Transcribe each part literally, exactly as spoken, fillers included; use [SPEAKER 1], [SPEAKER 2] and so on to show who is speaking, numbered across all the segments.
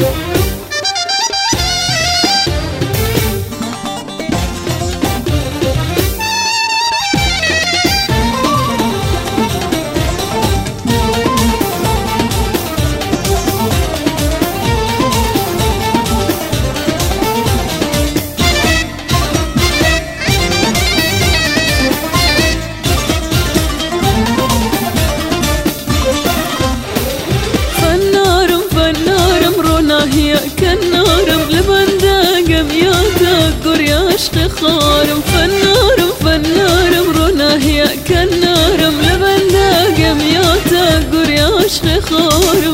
[SPEAKER 1] هي كالنارم لبنداقم يا تقر يا عشق خارم فالنارم فالنارم رونا هي كالنارم لبنداقم يا تقر يا عشق خارم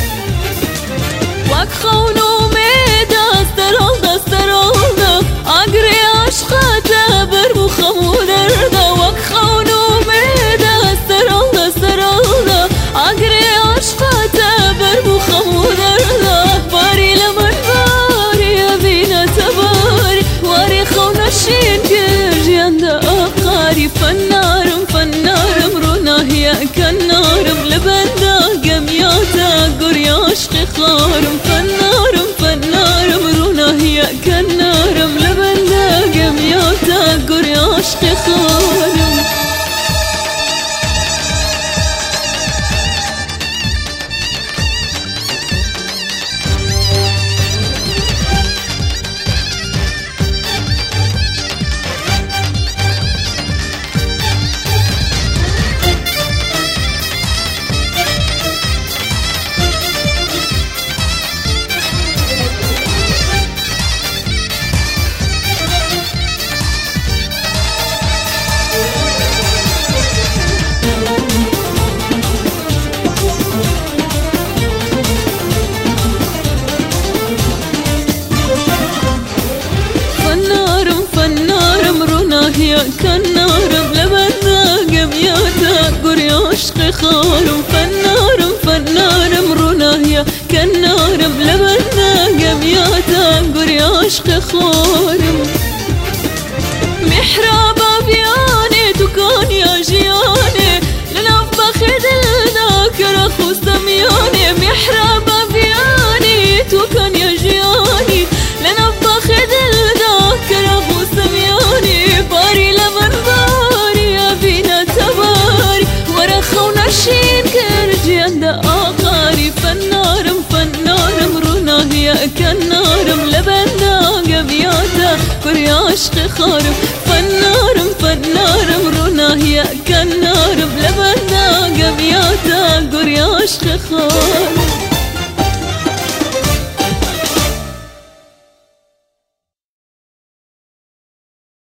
[SPEAKER 1] وك خونو ميدا استرالدا استرالدا عقري عشق تابر وخمود اردا وك خونو ميدا استرالدا استرالدا عقري عشق تابر وخمود اردا باري لمن باري يا بينا تباري واري خونا الشين كرجي عند أقاري فالنارم فالنارم رونا هي كالنارم لبنداقم يا تاقر يا عشق خارم فالنارم فالنارم رونا هي كالنارم لبنداقم يا تاقر يا عشق خارم هي كالنارم لبنداقم يا تقر يا عشق خارم فالنارم فالنارم رونا هي كالنارم لبنداقم يا تقر يا عشق خارم محرابة بياني تكون يا جياني لنفبخ دلناك رخو سمياني محرابة بياني تكون يا جياني لنفبخ دلناك رخو سمياني باري لمن باري يا بينا تباري ورخونا الشين كرجي عند أقاري فالنارم فالنارم رونا هي كالنارم لبنداقم يا تقر يا عشق خارم فالنارم فالنارم رونا هي كالنارم لبنداقم يا تقر يا عشق خارم